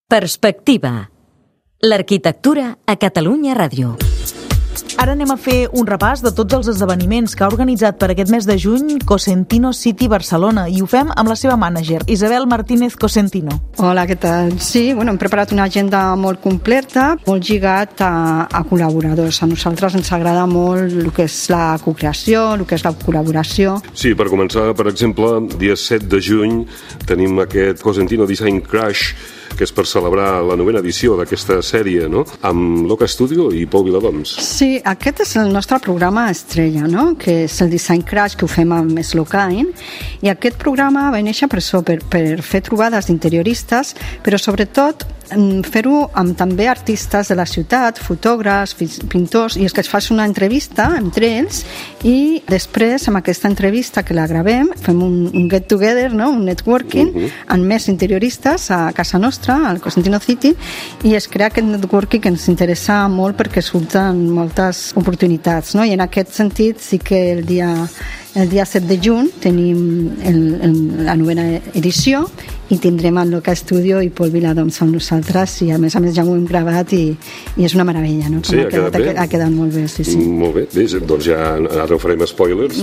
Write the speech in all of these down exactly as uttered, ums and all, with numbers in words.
Perspectiva. L'arquitectura a Catalunya Ràdio. Ara anem a fer un repàs de tots els esdeveniments que ha organitzat per aquest mes de juny Cosentino City Barcelona, i ho fem amb la seva mànager, Isabel Martínez Cosentino. Hola, què tal? Sí, bueno, hem preparat una agenda molt completa, molt lligat a, a col·laboradors. A nosaltres ens agrada molt el que és la cocreació, el que és la col·laboració. Sí, per començar, per exemple, dia set de juny tenim aquest Cosentino Design Crash, que és per celebrar la novena edició d'aquesta sèrie, no?, amb l'Oca Studio i Pau Viladoms. Sí, aquest és el nostre programa estrella, no?, que és el Design Crash, que ho fem amb Slokain, i aquest programa va néixer per això, per, per fer trobades d'interioristes, però sobretot fer-ho amb també artistes de la ciutat, fotògrafs, pintors, i és que es faci una entrevista entre ells, i després, amb aquesta entrevista que la gravem, fem un, un get together, no?, un networking, uh-huh. amb més interioristes a casa nostra, al Cosentino City, i es crea aquest networking que ens interessa molt perquè surten moltes oportunitats, no?, i en aquest sentit sí que el dia el dia set de juny tenim el, el, la novena edició, i tindrem el Loca Studio i Pol Viladoms amb nosaltres, i a més a més ja ho hem gravat i, i és una meravella, no? Sí, ha, ha, quedat quedat, ha, ha quedat molt bé, sí, sí. Molt bé, bé, doncs ja ara ho farem spoilers.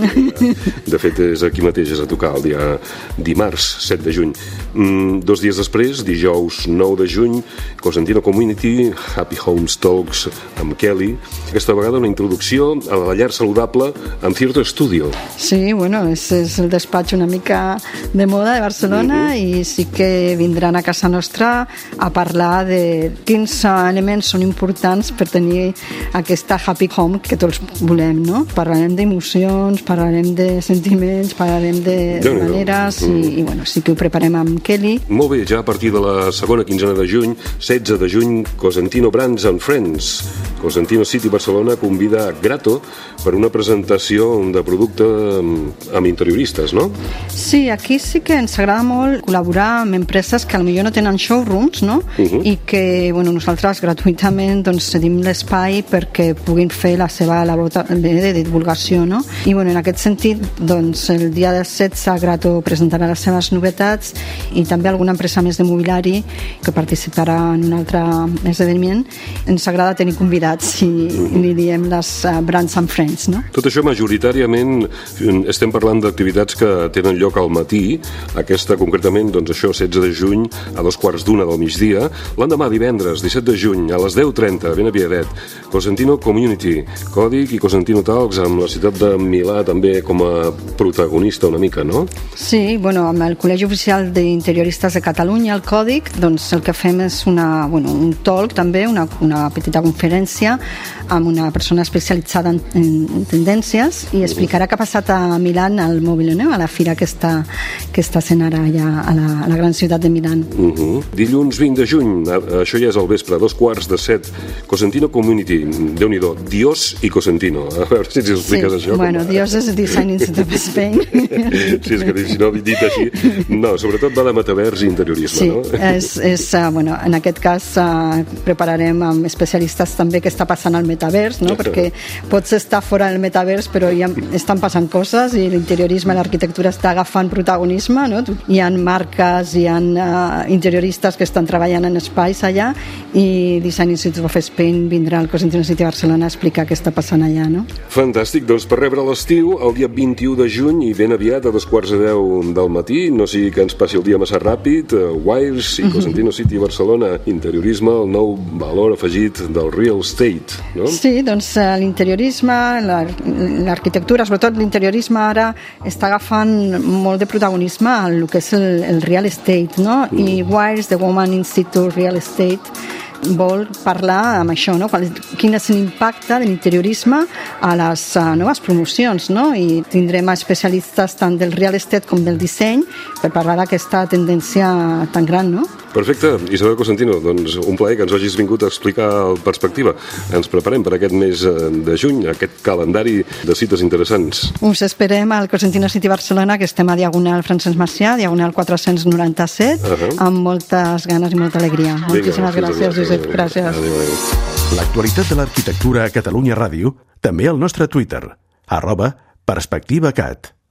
De fet, és aquí mateix, és a tocar el dia dimarts, set de juny. Mm, dos dies després, dijous nou de juny, Cosentino Community, Happy Homes Talks amb Kelly. Aquesta vegada una introducció a la llar saludable amb Theatre Studio. Sí, bueno, és, és el despatx una mica de moda de Barcelona, mm-hmm. i sí que vindran a casa nostra a parlar de quins elements són importants per tenir aquesta happy home que tots volem, no? Parlarem d'emocions, parlarem de sentiments, parlarem de, de maneres, mm. i, i bueno, sí que ho preparem amb Kelly. Molt bé, ja a partir de la segona quinzena de juny, setze de juny, Cosentino Brands and Friends. Cosentino City Barcelona convida Grato per una presentació de producte amb interioristes, no? Sí, aquí sí que ens agrada molt col·laborar amb empreses que potser no tenen showrooms, no? Uh-huh. I que, bueno, nosaltres gratuïtament doncs cedim l'espai perquè puguin fer la seva labor de divulgació, no? I, bueno, en aquest sentit, doncs, el dia de setze Grato presentarà les seves novetats, i també alguna empresa més de mobiliari que participarà en un altre esdeveniment. Ens agrada tenir convidats i, uh-huh. i li diem les uh, Brands and Friends, no? Tot això majoritàriament estem parlant d'activitats que tenen lloc al matí. Aquesta concretament, doncs això, setze de juny a dos quarts d'una del migdia. L'endemà, divendres, disset de juny a les deu trenta, ben aviadet, Cosentino Community, Còdic i Cosentino Talks, amb la ciutat de Milà també com a protagonista una mica, no? Sí, bueno, amb el Col·legi Oficial d'Interioristes de Catalunya, el Còdic, doncs el que fem és una, bueno, un talk també, una, una petita conferència amb una persona especialitzada en, en tendències, i explicarà què ha passat a Milán al Mobile, no? A la fira que està, que està sent ara ja a la, a la gran ciutat de Milán. Uh-huh. Dilluns vint de juny, això ja és al vespre, a dos quarts de set, Cosentino Community, Déu-n'hi-do, Dios i Cosentino. A veure si ens expliques sí, això. Bueno, com... Dios és Design Institute of Spain. Sí, és que si no dit així... No, sobretot va de metavers i interiorisme, sí, no? Sí, és, és, uh, bueno, en aquest cas uh, prepararem amb especialistes també què està passant al metavers, no? Perquè pots estar fora del metavers, però ja estan passant coses, i l'interiorisme, l'arquitectura està agafant protagonisme, no? Hi ha marques, hi ha uh, interioristes que estan treballant en espais allà, i Design Institute of Spain vindrà al Cosentino City Barcelona a explicar què està passant allà, no? Fantàstic, doncs per rebre l'estiu el dia vint-i-u de juny, i ben aviat a dos quarts de deu del matí, no sigui que ens passi el dia massa ràpid, uh, Wires i Cosentino City Barcelona, interiorisme, el nou valor afegit del real estate, no? Sí, doncs l'interiorisme, l'arquitectura, sobretot l'interiorisme ara està agafant molt de protagonisme en el que és el, el real estate, no? Mm. I Wires, The Woman Institute Real Estate, vol parlar amb això, no? Quin és l'impacte de l'interiorisme a les uh, noves promocions, no? I tindrem especialistes tant del real estate com del disseny per parlar d'aquesta tendència tan gran, no? Perfecte, Isabel Cosentino, doncs un plaer que ens hagis vingut a explicar el Perspectiva. Ens preparem per aquest mes de juny, aquest calendari de cites interessants. Us esperem al Cosentino City Barcelona, que estem a Diagonal Francesc Macià, Diagonal quatre-cents noranta-set, uh-huh. amb moltes ganes i molta alegria. Vinga, moltíssimes gràcies, Josep. Gràcies. Adéu, adéu. L'actualitat de l'arquitectura a Catalunya Ràdio, també al nostre Twitter, arroba PerspectivaCat.